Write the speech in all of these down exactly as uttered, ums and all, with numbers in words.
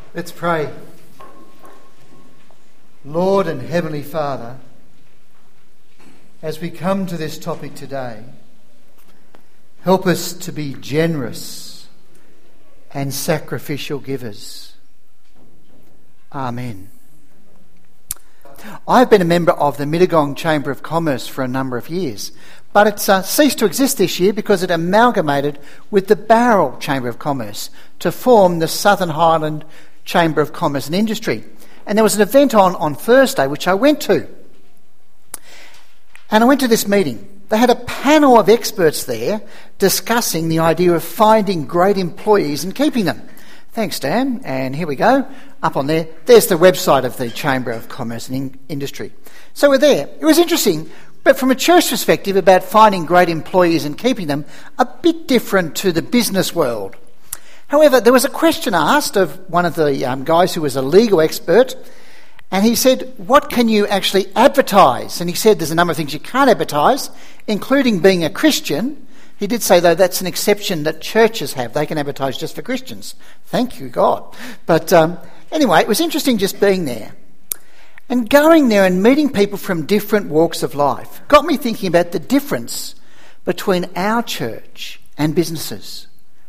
Let's pray. Lord and Heavenly Father, as we come to this topic today, help us to be generous and sacrificial givers. Amen. I've been a member of the Mittagong Chamber of Commerce for a number of years, but it's uh, ceased to exist this year because it amalgamated with the Bowral Chamber of Commerce to form the Southern Highland Chamber of Commerce and Industry. And there was an event on on Thursday which I went to. And I went to this meeting. They had a panel of experts there discussing the idea of finding great employees and keeping them. Thanks, Dan. And here we go. Up on there, there's the website of the Chamber of Commerce and In- Industry. So we're there. It was interesting, but from a church perspective about finding great employees and keeping them, a bit different to the business world. However, there was a question asked of one of the um, guys who was a legal expert, and he said, what can you actually advertise? And he said there's a number of things you can't advertise, including being a Christian. He did say, though, that's an exception that churches have. They can advertise just for Christians. Thank you, God. But um, anyway, it was interesting just being there. And going there and meeting people from different walks of life got me thinking about the difference between our church and businesses.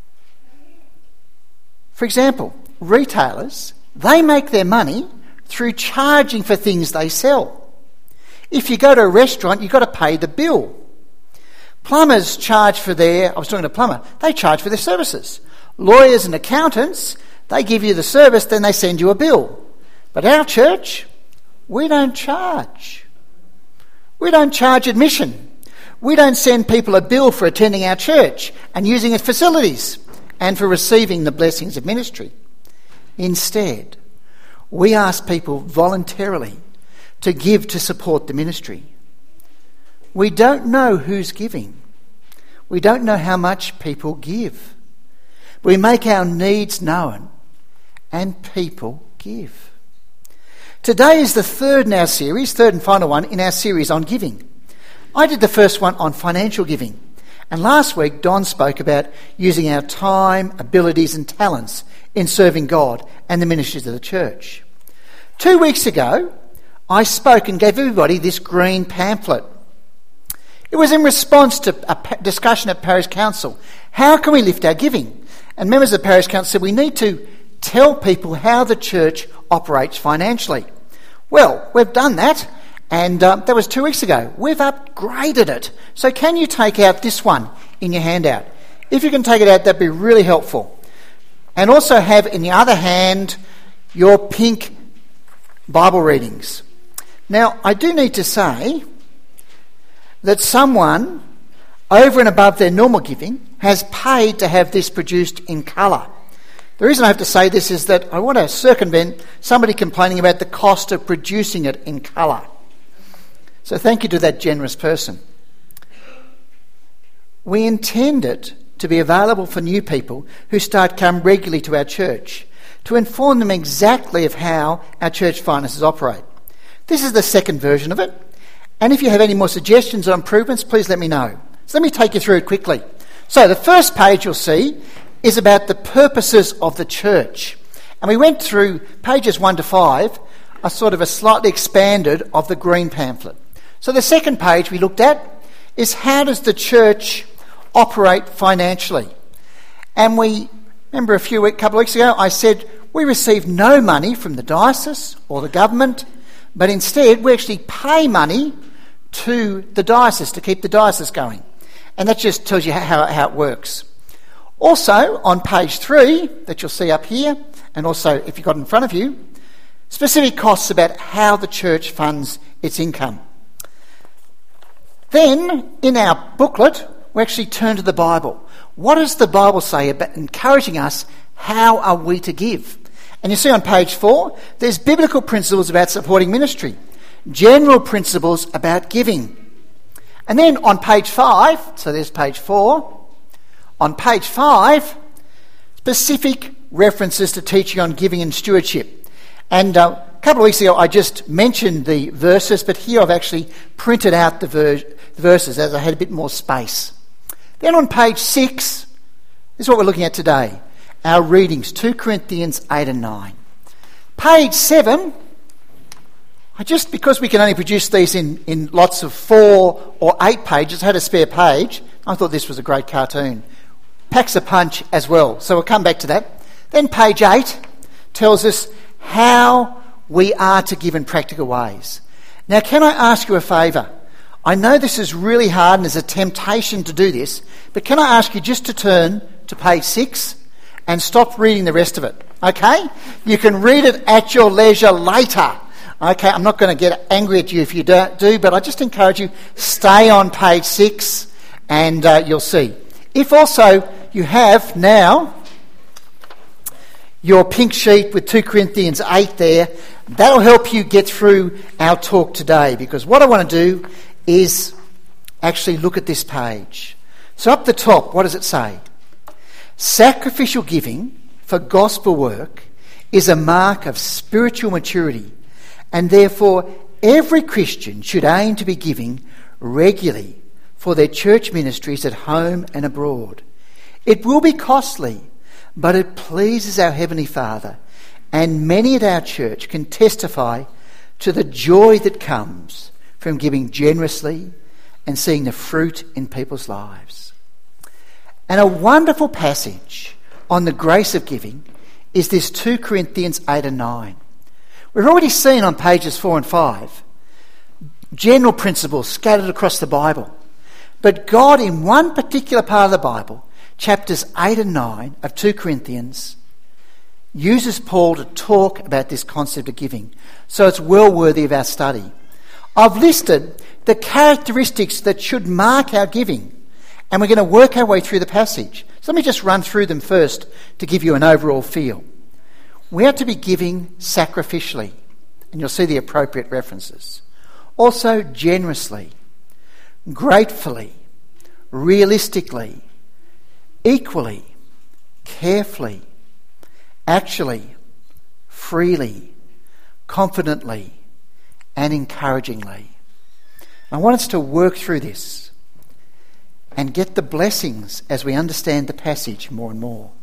For example, retailers, they make their money through charging for things they sell. If you go to a restaurant, you've got to pay the bill. Plumbers charge for their, I was talking to a plumber, they charge for their services. Lawyers and accountants, they give you the service, then they send you a bill. But our church, we don't charge. We don't charge admission. We don't send people a bill for attending our church and using its facilities and for receiving the blessings of ministry. Instead, we ask people voluntarily to give to support the ministry. We don't know who's giving. We don't know how much people give. We make our needs known and people give. Today is the third in our series, third and final one in our series on giving. I did the first one on financial giving. And last week, Don spoke about using our time, abilities and talents in serving God and the ministries of the church. Two weeks ago, I spoke and gave everybody this green pamphlet. It was in response to a discussion at Parish Council. How can we lift our giving? And members of the Parish Council said we need to tell people how the church operates financially. Well, we've done that. And um, that was two weeks ago. We've upgraded it. So can you take out this one in your handout? If you can take it out, that'd be really helpful. And also have in the other hand your pink Bible readings. Now, I do need to say that someone, over and above their normal giving, has paid to have this produced in colour. The reason I have to say this is that I want to circumvent somebody complaining about the cost of producing it in colour. So thank you to that generous person. We intend it to be available for new people who start come regularly to our church, to inform them exactly of how our church finances operate. This is the second version of it. And if you have any more suggestions or improvements, please let me know. So let me take you through it quickly. So the first page you'll see is about the purposes of the church. And we went through pages one to five, a sort of a slightly expanded of the green pamphlet. So the second page we looked at is how does the church operate financially? And we, remember a few week, couple of weeks ago, I said we receive no money from the diocese or the government, but instead we actually pay money to the diocese to keep the diocese going. And that just tells you how, how it works. Also, on page three, that you'll see up here, and also if you've got it in front of you, specific costs about how the church funds its income. Then, in our booklet, we actually turn to the Bible. What does the Bible say about encouraging us? How are we to give? And you see on page four, there's biblical principles about supporting ministry, general principles about giving. And then on page five, so there's page four, on page five, specific references to teaching on giving and stewardship. And uh, a couple of weeks ago I just mentioned the verses, but here I've actually printed out the, ver- the verses as I had a bit more space. Then on page six, this is what we're looking at today. Our readings, two Corinthians eight and nine. Page seven, I just, because we can only produce these in, in lots of four or eight pages, I had a spare page. I thought this was a great cartoon. Packs a punch as well, so we'll come back to that. Then page eight tells us how we are to give in practical ways. Now, can I ask you a favour? I know this is really hard and there's a temptation to do this, but can I ask you just to turn to page six and stop reading the rest of it, okay? You can read it at your leisure later. Okay, I'm not going to get angry at you if you don't do, but I just encourage you, stay on page six and uh, you'll see. If also you have now your pink sheet with two Corinthians eight there, that'll help you get through our talk today, because what I want to do is actually look at this page. So up the top, what does it say? Sacrificial giving for gospel work is a mark of spiritual maturity, and therefore every Christian should aim to be giving regularly for their church ministries at home and abroad. It will be costly, but it pleases our Heavenly Father, and many at our church can testify to the joy that comes from giving generously and seeing the fruit in people's lives. And a wonderful passage on the grace of giving is this two Corinthians eight and nine. We've already seen on pages four and five general principles scattered across the Bible. But God, in one particular part of the Bible, chapters eight and nine of two Corinthians, uses Paul to talk about this concept of giving. So it's well worthy of our study. I've listed the characteristics that should mark our giving, and we're going to work our way through the passage. So let me just run through them first to give you an overall feel. We are to be giving sacrificially, and you'll see the appropriate references. Also generously, gratefully, realistically, equally, carefully, actually, freely, confidently, and encouragingly. I want us to work through this and get the blessings as we understand the passage more and more.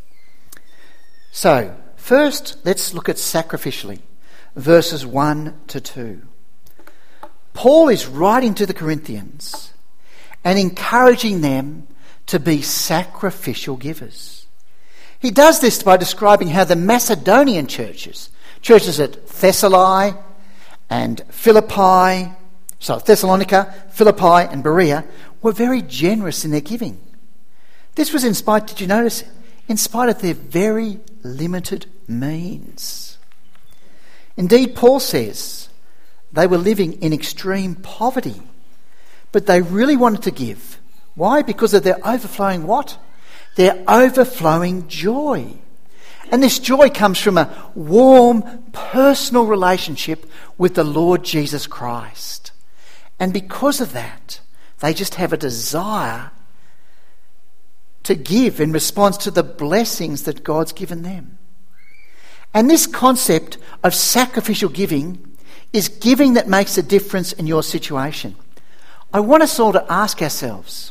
So, first, let's look at sacrificially, verses one to two. Paul is writing to the Corinthians and encouraging them to be sacrificial givers. He does this by describing how the Macedonian churches, churches at Thessalonica and Philippi, so Thessalonica, Philippi and Berea, were very generous in their giving. This was in spite, did you notice, in spite of their very limited means. Indeed, Paul says they were living in extreme poverty, but they really wanted to give. Why? Because of their overflowing what? Their overflowing joy. And this joy comes from a warm, personal relationship with the Lord Jesus Christ. And because of that, they just have a desire to give in response to the blessings that God's given them. And this concept of sacrificial giving is giving that makes a difference in your situation. I want us all to ask ourselves,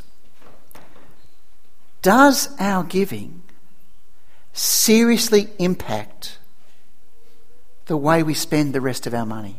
does our giving seriously impact the way we spend the rest of our money?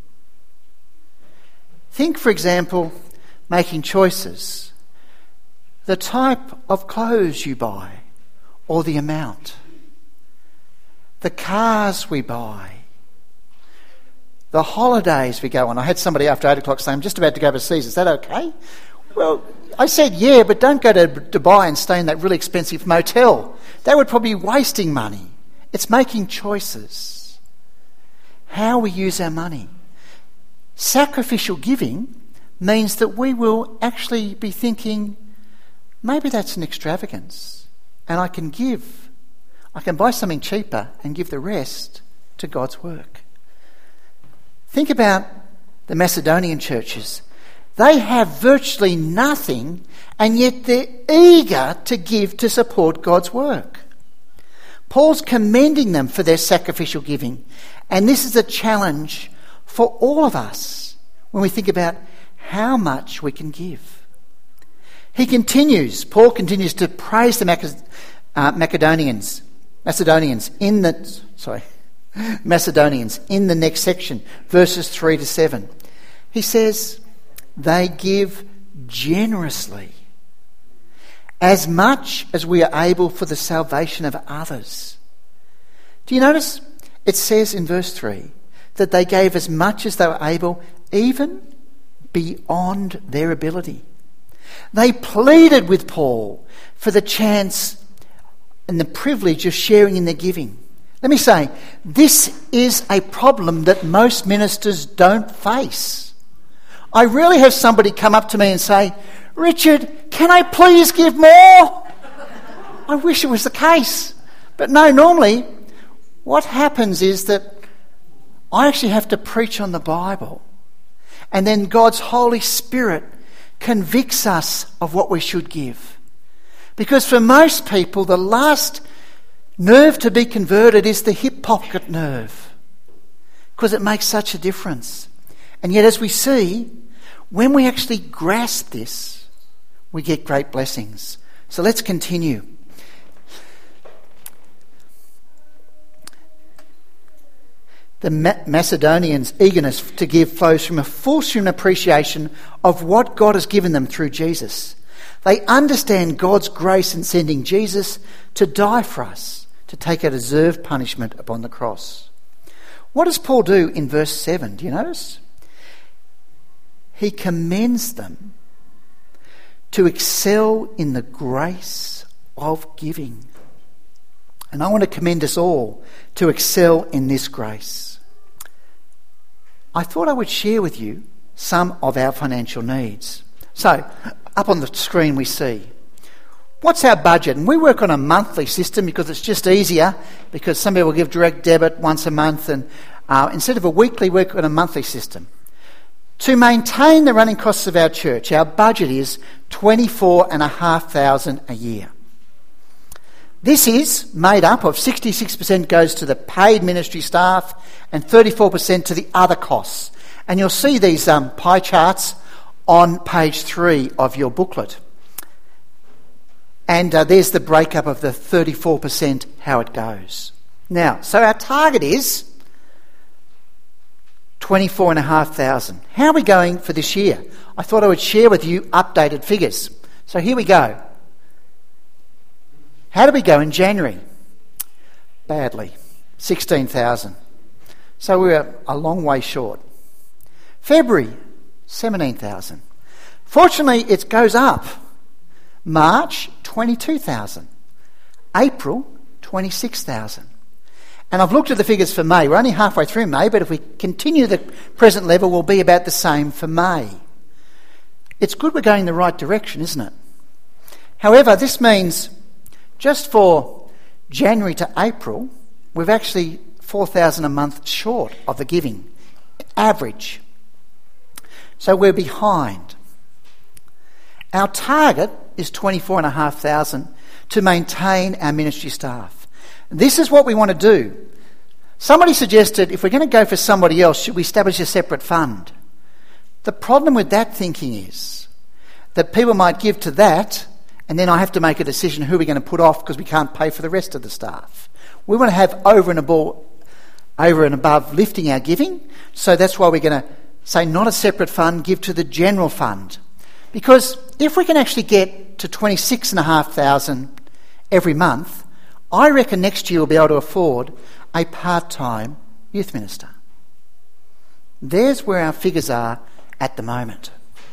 Think, for example, making choices, the type of clothes you buy or the amount, the cars we buy, the holidays we go on. I had somebody after eight o'clock say, I'm just about to go overseas, is that okay? Well, I said, yeah, but don't go to Dubai and stay in that really expensive motel. That would probably be wasting money. It's making choices. How we use our money. Sacrificial giving means that we will actually be thinking, maybe that's an extravagance, and I can give. I can buy something cheaper and give the rest to God's work. Think about the Macedonian churches. They have virtually nothing, and yet they're eager to give to support God's work. Paul's commending them for their sacrificial giving, and this is a challenge for all of us when we think about how much we can give. He continues, Paul continues to praise the Mac- uh, Macedonians, Macedonians in the, sorry, Macedonians, in the next section, verses three to seven. He says, they give generously, as much as we are able for the salvation of others. Do you notice? It says in verse three that they gave as much as they were able, even beyond their ability. They pleaded with Paul for the chance and the privilege of sharing in their giving. Let me say, this is a problem that most ministers don't face. I rarely have somebody come up to me and say, Richard, can I please give more? I wish it was the case. But no, normally what happens is that I actually have to preach on the Bible, and then God's Holy Spirit convicts us of what we should give. Because for most people, the last nerve to be converted is the hip pocket nerve, because it makes such a difference. And yet, as we see, when we actually grasp this, we get great blessings. So let's continue. The Macedonians' eagerness to give flows from a full human appreciation of what God has given them through Jesus. They understand God's grace in sending Jesus to die for us, to take a deserved punishment upon the cross. What does Paul do in verse seven? Do you notice? He commends them to excel in the grace of giving. And I want to commend us all to excel in this grace. I thought I would share with you some of our financial needs. So, up on the screen we see, what's our budget? And we work on a monthly system because it's just easier, because some people give direct debit once a month, and uh, instead of a weekly, we work on a monthly system. To maintain the running costs of our church, our budget is twenty-four thousand five hundred dollars a year. This is made up of sixty-six percent goes to the paid ministry staff and thirty-four percent to the other costs. And you'll see these um, pie charts on page three of your booklet. And uh, there's the breakup of the thirty-four percent, how it goes. Now, so our target is twenty-four thousand five hundred dollars. How are we going for this year? I thought I would share with you updated figures. So here we go. How did we go in January? Badly. sixteen thousand. So we were a long way short. February, seventeen thousand. Fortunately, it goes up. March, twenty-two thousand. April, twenty-six thousand. And I've looked at the figures for May. We're only halfway through May, but if we continue the present level, we'll be about the same for May. It's good we're going in the right direction, isn't it? However, this means just for January to April, we've actually four thousand a month short of the giving, average. So we're behind. Our target is twenty-four thousand five hundred dollars to maintain our ministry staff. This is what we want to do. Somebody suggested, if we're going to go for somebody else, should we establish a separate fund? The problem with that thinking is that people might give to that, and then I have to make a decision who we're going to put off because we can't pay for the rest of the staff. We want to have over and above, over and above lifting our giving, so that's why we're going to say not a separate fund, give to the general fund. Because if we can actually get to twenty-six thousand five hundred dollars every month, I reckon next year we'll be able to afford a part-time youth minister. There's where our figures are at the moment.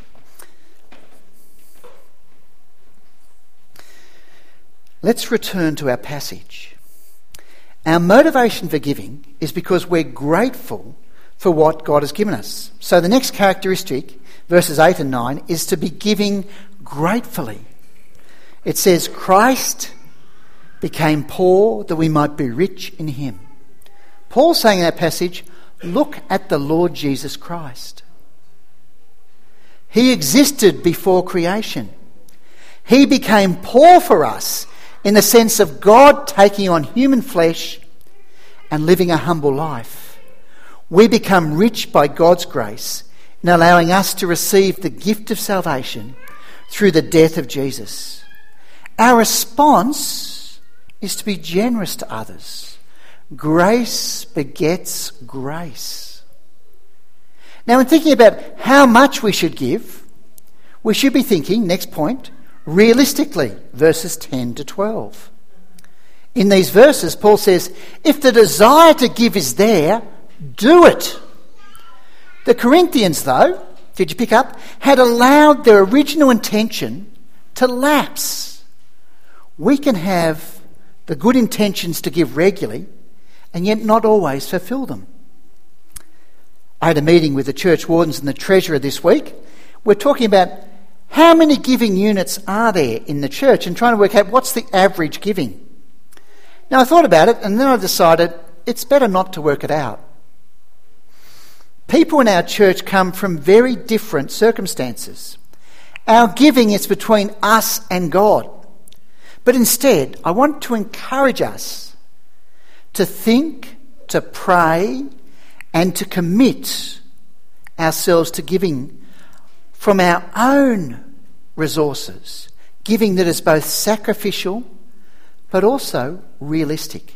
Let's return to our passage. Our motivation for giving is because we're grateful for what God has given us. So the next characteristic, verses eight and nine, is to be giving gratefully. It says, Christ became poor that we might be rich in him. Paul's saying in that passage, look at the Lord Jesus Christ. He existed before creation. He became poor for us in the sense of God taking on human flesh and living a humble life. We become rich by God's grace in allowing us to receive the gift of salvation through the death of Jesus. Our response is to be generous to others, Grace begets grace. Now, in thinking about how much we should give, we should be thinking, next point, realistically, verses ten to twelve. In these verses, Paul says, if the desire to give is there, do it. The Corinthians, though, did you pick up, had allowed their original intention to lapse. We can have the good intentions to give regularly and yet not always fulfil them. I had a meeting with the church wardens and the treasurer this week. We're talking about how many giving units are there in the church and trying to work out what's the average giving. Now, I thought about it and then I decided it's better not to work it out. People in our church come from very different circumstances. Our giving is between us and God. But instead, I want to encourage us to think, to pray, and to commit ourselves to giving from our own resources, giving that is both sacrificial but also realistic.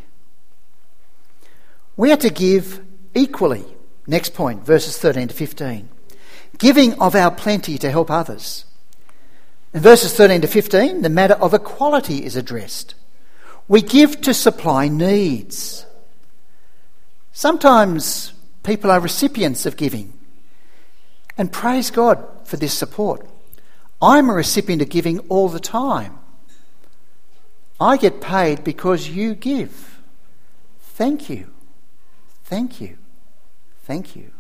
We are to give equally. Next point, verses thirteen to fifteen. Giving of our plenty to help others. In verses thirteen to fifteen, the matter of equality is addressed. We give to supply needs. Sometimes people are recipients of giving, and praise God for this support. I'm a recipient of giving all the time. I get paid because you give. Thank you. Thank you. Thank you.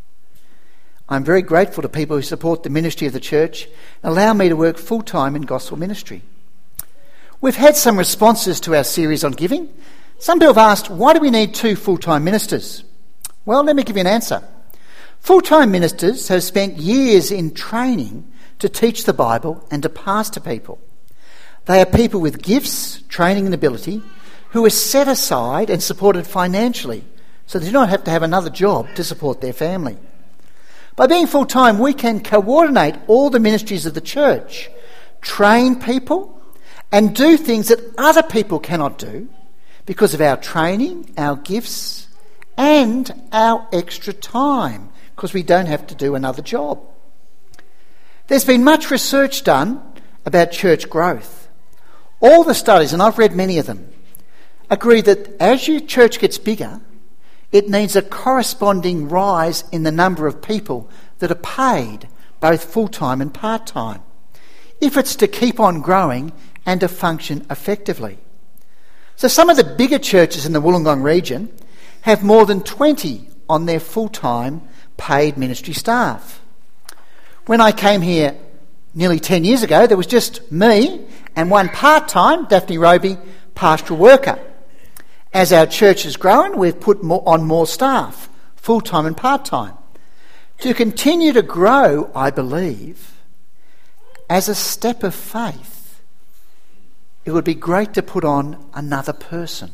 I'm very grateful to people who support the ministry of the church and allow me to work full-time in gospel ministry. We've had some responses to our series on giving. Some people have asked, why do we need two full-time ministers? Well, let me give you an answer. Full-time ministers have spent years in training to teach the Bible and to pastor people. They are people with gifts, training and ability who are set aside and supported financially so they do not have to have another job to support their family. By being full-time, we can coordinate all the ministries of the church, train people, and do things that other people cannot do because of our training, our gifts, and our extra time, because we don't have to do another job. There's been much research done about church growth. All the studies, and I've read many of them, agree that as your church gets bigger, it needs a corresponding rise in the number of people that are paid, both full-time and part-time, if it's to keep on growing and to function effectively. So some of the bigger churches in the Wollongong region have more than twenty on their full-time paid ministry staff. When I came here nearly ten years ago, there was just me and one part-time, Daphne Roby, pastoral worker. As our church has grown, we've put more on more staff, full-time and part-time. To continue to grow, I believe, as a step of faith, it would be great to put on another person.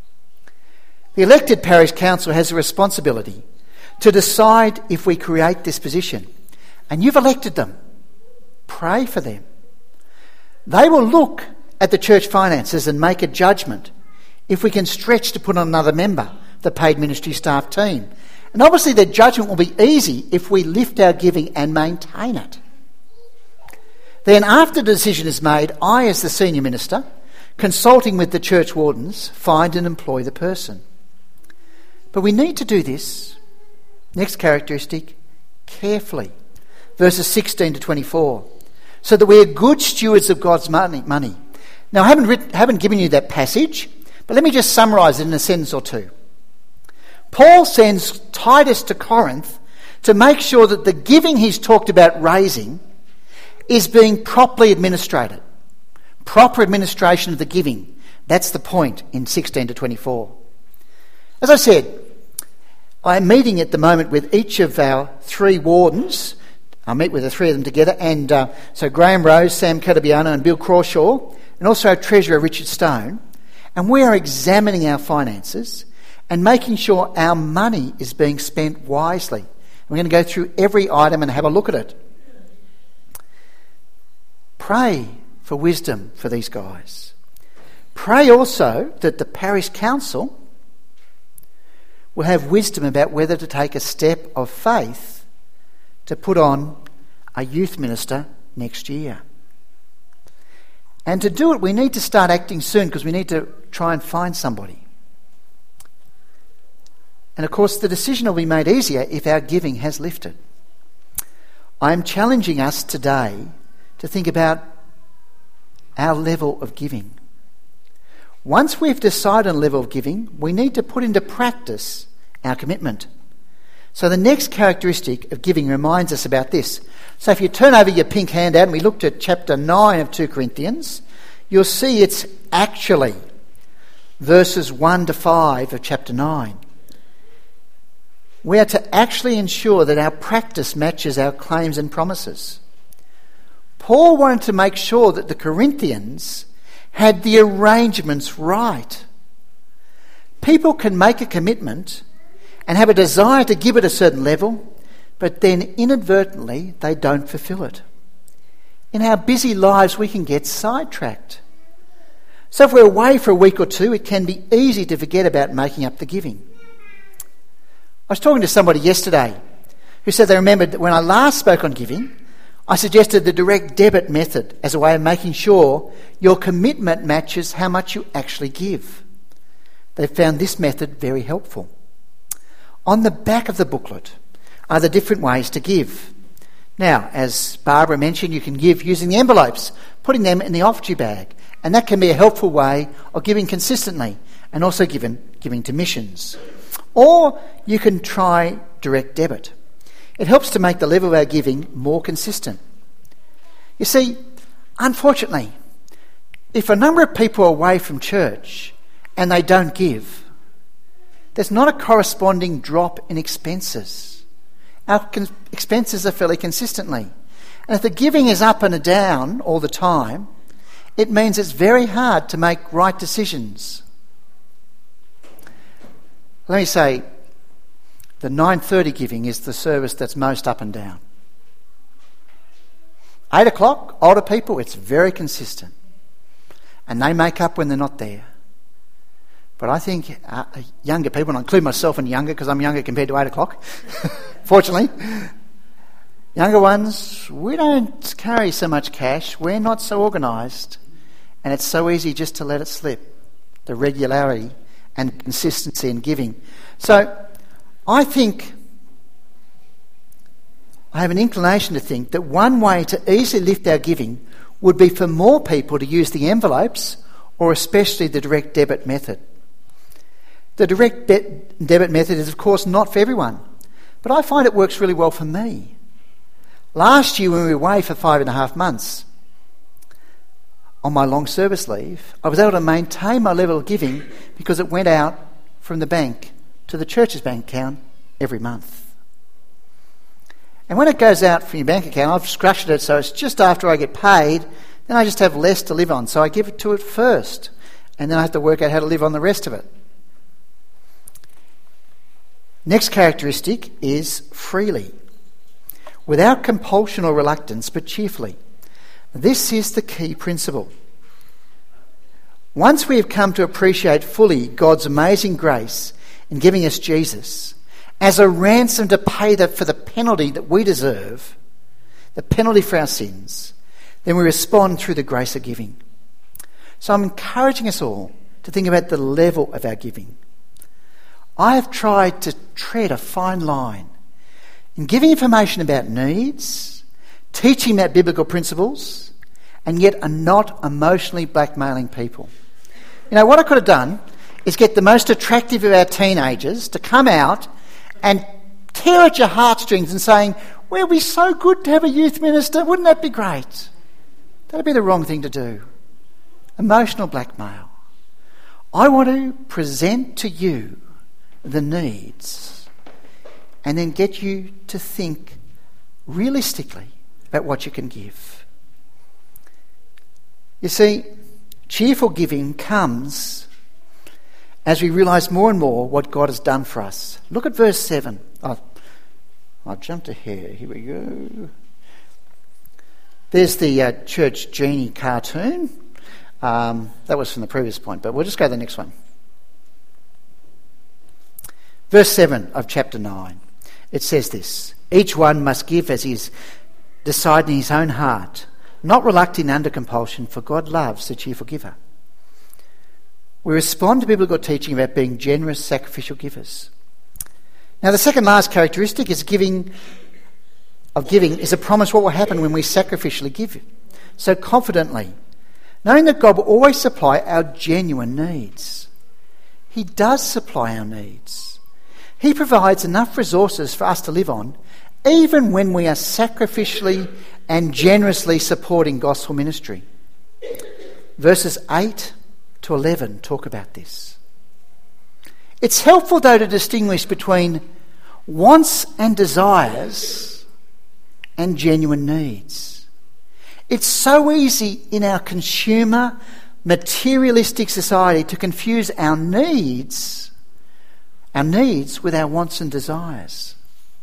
The elected parish council has a responsibility to decide if we create this position. And you've elected them. Pray for them. They will look at the church finances and make a judgment if we can stretch to put on another member, the paid ministry staff team. And obviously their judgment will be easy if we lift our giving and maintain it. Then after the decision is made, I, as the senior minister, consulting with the church wardens, find and employ the person. But we need to do this, next characteristic, carefully. Verses sixteen to twenty-four. So that we are good stewards of God's money. money. Now, I haven't, written, haven't given you that passage, but let me just summarise it in a sentence or two. Paul sends Titus to Corinth to make sure that the giving he's talked about raising is being properly administrated. Proper administration of the giving. That's the point in sixteen to twenty-four. As I said, I'm meeting at the moment with each of our three wardens. I'll meet with the three of them together. And uh, so Graham Rose, Sam Catabiano and Bill Crawshaw, and also our Treasurer Richard Stone. And we are examining our finances and making sure our money is being spent wisely. We're going to go through every item and have a look at it. Pray for wisdom for these guys. Pray also that the parish council will have wisdom about whether to take a step of faith to put on a youth minister next year. And to do it, we need to start acting soon because we need to try and find somebody. And of course, the decision will be made easier if our giving has lifted. I am challenging us today to think about our level of giving. Once we've decided on a level of giving, we need to put into practice our commitment. So the next characteristic of giving reminds us about this. So if you turn over your pink handout and we looked at chapter nine of two Corinthians, you'll see it's actually verses one to five of chapter nine. We are to actually ensure that our practice matches our claims and promises. Paul wanted to make sure that the Corinthians had the arrangements right. People can make a commitment and have a desire to give at a certain level, but then inadvertently they don't fulfill it. In our busy lives we can get sidetracked. So if we're away for a week or two, it can be easy to forget about making up the giving. I was talking to somebody yesterday who said they remembered that when I last spoke on giving, I suggested the direct debit method as a way of making sure your commitment matches how much you actually give. They found this method very helpful. On the back of the booklet are the different ways to give. Now, as Barbara mentioned, you can give using the envelopes, putting them in the offertory bag, and that can be a helpful way of giving consistently and also giving, giving to missions. Or you can try direct debit. It helps to make the level of our giving more consistent. You see, unfortunately, if a number of people are away from church and they don't give, there's not a corresponding drop in expenses. Our con- expenses are fairly consistently. And if the giving is up and down all the time, it means it's very hard to make right decisions. Let me say, the nine thirty giving is the service that's most up and down. eight o'clock, older people, it's very consistent. And they make up when they're not there. But I think uh, younger people, and I include myself in younger because I'm younger compared to eight o'clock, fortunately. Younger ones, we don't carry so much cash. We're not so organised. And it's so easy just to let it slip. The regularity and consistency in giving. So I think, I have an inclination to think that one way to easily lift our giving would be for more people to use the envelopes or especially the direct debit method. The direct de- debit method is of course not for everyone, but I find it works really well for me. Last year when we were away for five and a half months, on my long service leave, I was able to maintain my level of giving because it went out from the bank to the church's bank account every month. And when it goes out from your bank account, I've structured it so it's just after I get paid, then I just have less to live on. So I give it to it first, and then I have to work out how to live on the rest of it. Next characteristic is freely. Without compulsion or reluctance, but cheerfully. This is the key principle. Once we have come to appreciate fully God's amazing grace in giving us Jesus as a ransom to pay the, for the penalty that we deserve, the penalty for our sins, then we respond through the grace of giving. So I'm encouraging us all to think about the level of our giving. I have tried to tread a fine line in giving information about needs, teaching about biblical principles, and yet are not emotionally blackmailing people. You know, what I could have done is get the most attractive of our teenagers to come out and tear at your heartstrings and saying, well, it'd be so good to have a youth minister, wouldn't that be great? That'd be the wrong thing to do. Emotional blackmail. I want to present to you the needs and then get you to think realistically about what you can give. You see, cheerful giving comes as we realise more and more what God has done for us. Look at verse seven. Oh, I've jumped ahead. Here we go. There's the uh, Church Genie cartoon. Um, that was from the previous point, but we'll just go to the next one. Verse seven of chapter nine, it says this: each one must give as he is deciding in his own heart, not reluctant under compulsion, for God loves the cheerful giver. We respond to biblical teaching about being generous, sacrificial givers. Now, the second last characteristic is giving of giving is a promise what will happen when we sacrificially give so confidently, knowing that God will always supply our genuine needs. He does supply our needs. He provides enough resources for us to live on, even when we are sacrificially and generously supporting gospel ministry. Verses eight to eleven talk about this. It's helpful, though, to distinguish between wants and desires and genuine needs. It's so easy in our consumer, materialistic society to confuse our needs, our needs with our wants and desires.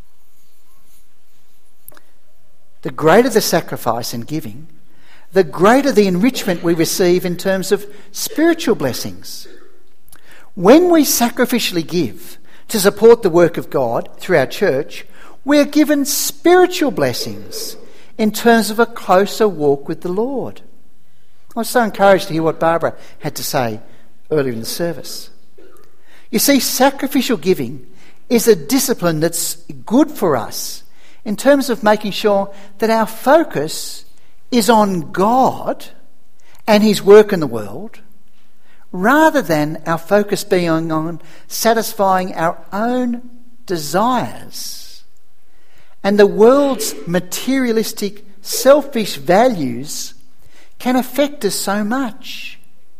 The greater the sacrifice and giving, the greater the enrichment we receive in terms of spiritual blessings. When we sacrificially give to support the work of God through our church, we are given spiritual blessings in terms of a closer walk with the Lord. I was so encouraged to hear what Barbara had to say earlier in the service. You see, sacrificial giving is a discipline that's good for us in terms of making sure that our focus is on God and his work in the world, rather than our focus being on satisfying our own desires. And the world's materialistic, selfish values can affect us so much.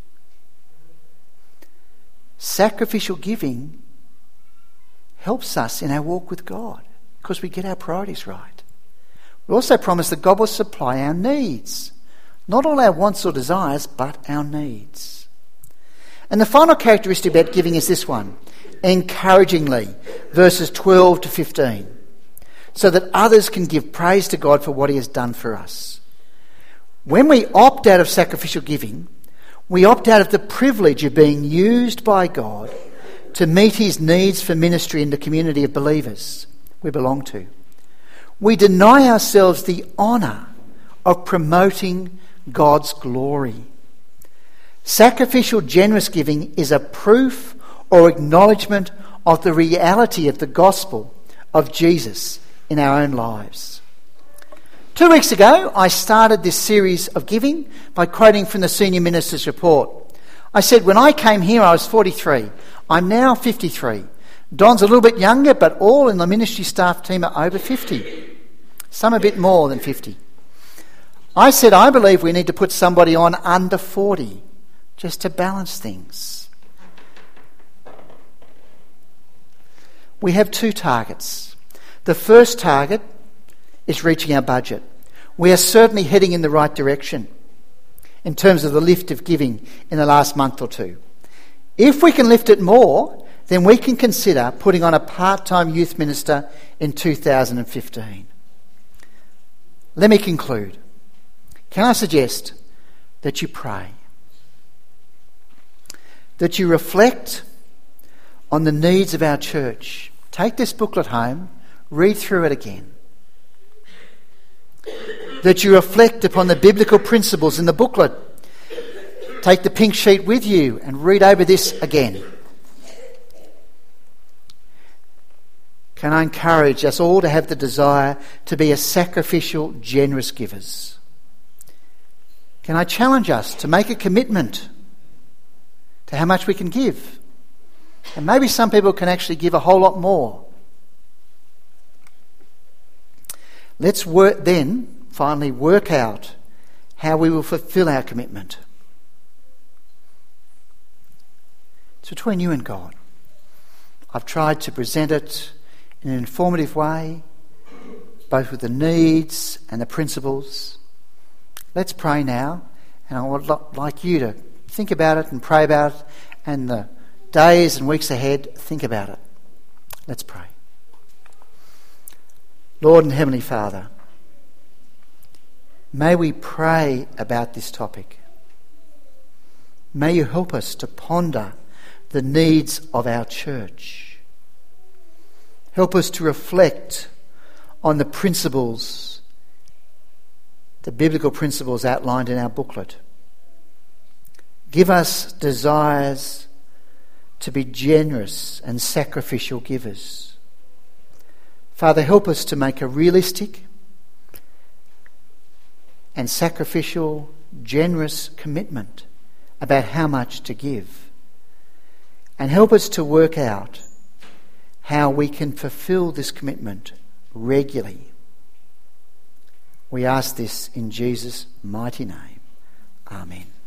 Sacrificial giving helps us in our walk with God because we get our priorities right. We also promise that God will supply our needs. Not all our wants or desires, but our needs. And the final characteristic about giving is this one: encouragingly, verses twelve to fifteen, so that others can give praise to God for what he has done for us. When we opt out of sacrificial giving, we opt out of the privilege of being used by God to meet his needs for ministry in the community of believers we belong to. We deny ourselves the honour of promoting God's glory. Sacrificial, generous giving is a proof or acknowledgement of the reality of the gospel of Jesus in our own lives. Two weeks ago, I started this series of giving by quoting from the Senior Minister's report. I said, when I came here, I was forty-three. I'm now fifty-three. Don's a little bit younger, but all in the ministry staff team are over fifty. Some a bit more than fifty. I said, I believe we need to put somebody on under forty, just to balance things. We have two targets. The first target is reaching our budget. We are certainly heading in the right direction in terms of the lift of giving in the last month or two. If we can lift it more, then we can consider putting on a part-time youth minister in two thousand fifteen. Let me conclude. Can I suggest that you pray? That you reflect on the needs of our church. Take this booklet home, read through it again. That you reflect upon the biblical principles in the booklet. Take the pink sheet with you and read over this again. Can I encourage us all to have the desire to be a sacrificial, generous givers? Can I challenge us to make a commitment to how much we can give? And maybe some people can actually give a whole lot more. Let's work then, finally, work out how we will fulfill our commitment. It's between you and God. I've tried to present it in an informative way, both with the needs and the principles. Let's pray now, and I would like you to think about it and pray about it, and the days and weeks ahead, think about it. Let's pray. Lord and Heavenly Father, may we pray about this topic. May you help us to ponder the needs of our church. Help us to reflect on the principles, the biblical principles outlined in our booklet. Give us desires to be generous and sacrificial givers. Father, help us to make a realistic and sacrificial, generous commitment about how much to give. And help us to work out how we can fulfill this commitment regularly. We ask this in Jesus' mighty name. Amen.